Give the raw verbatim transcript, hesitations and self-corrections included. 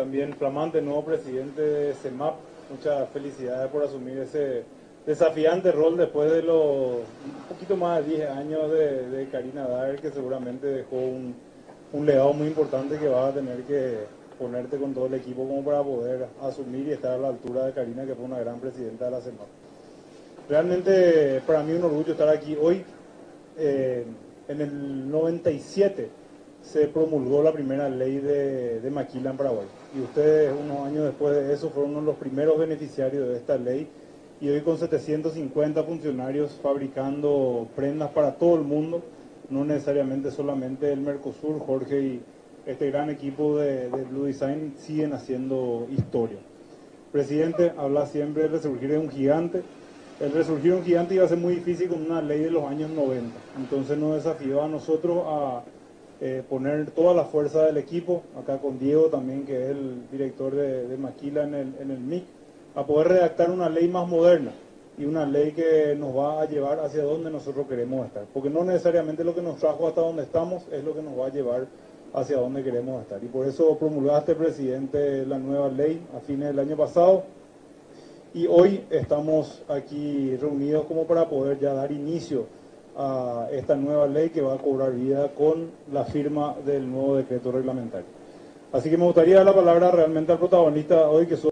también flamante nuevo presidente de CEMAP. Muchas felicidades por asumir ese desafiante rol después de los un poquito más de diez años de, de Karina Daer, que seguramente dejó un, un legado muy importante que vas a tener que ponerte con todo el equipo como para poder asumir y estar a la altura de Karina, que fue una gran presidenta de la CEMAP. Realmente para mí un orgullo estar aquí hoy. Eh, en el noventa y siete se promulgó la primera ley de, de maquila en Paraguay, y ustedes unos años después de eso fueron uno de los primeros beneficiarios de esta ley, y hoy con setecientos cincuenta funcionarios fabricando prendas para todo el mundo, no necesariamente solamente el Mercosur. Jorge y este gran equipo de, de Blue Design siguen haciendo historia. Presidente, habla siempre del resurgir de un gigante. El resurgir de un gigante iba a ser muy difícil con una ley de los años noventa. Entonces nos desafió a nosotros a eh, poner toda la fuerza del equipo, acá con Diego también, que es el director de, de Maquila en el, en el M I C, a poder redactar una ley más moderna y una ley que nos va a llevar hacia donde nosotros queremos estar. Porque no necesariamente lo que nos trajo hasta donde estamos es lo que nos va a llevar hacia donde queremos estar. Y por eso promulgaste, presidente, la nueva ley a fines del año pasado. Y hoy estamos aquí reunidos como para poder ya dar inicio a esta nueva ley que va a cobrar vida con la firma del nuevo decreto reglamentario. Así que me gustaría dar la palabra realmente al protagonista hoy, que son